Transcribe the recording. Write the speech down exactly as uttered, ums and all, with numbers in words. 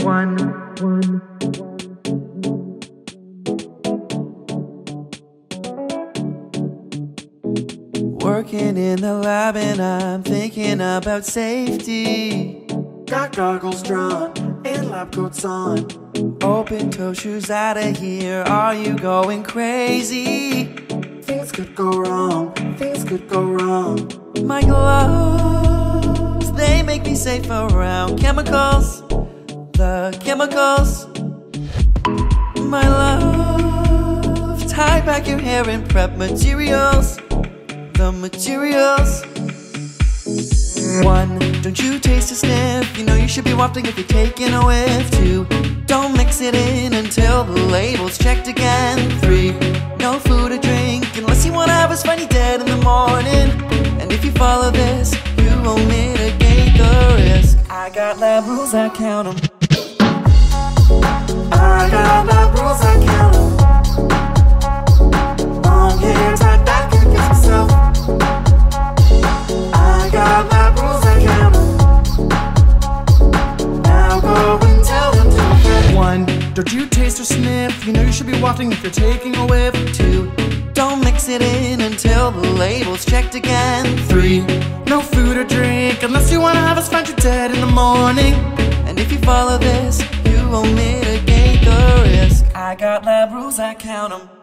one, one. Working in the lab and I'm thinking about safety. Got goggles drawn and lab coats on. Open toe shoes out of here, are you going crazy? Things could go wrong, things could go wrong. My gloves, they make me safe around chemicals, the chemicals. My love, tie back your hair and prep materials, the materials. One, don't you taste a sniff, you know you should be wafting if you're taking a whiff. Two, don't mix it in until the label's checked again. Three, no food or drink unless you wanna have us find you dead in the morning. And if you follow this, you won't mitigate the risk. I got lab rules, I count 'em. I got lab rules, I count 'em. Long hair tied back against myself. I got lab rules, I count 'em. Now go and tell them to okay. One, don't you taste or sniff, you know you should be wafting if you're taking a whiff. Two, don't mix it in until the label's checked again. Three, no food or drink unless you wanna have us find you dead in the morning. and if you follow this, you won't mitigate the risk. I got lab rules, I count 'em.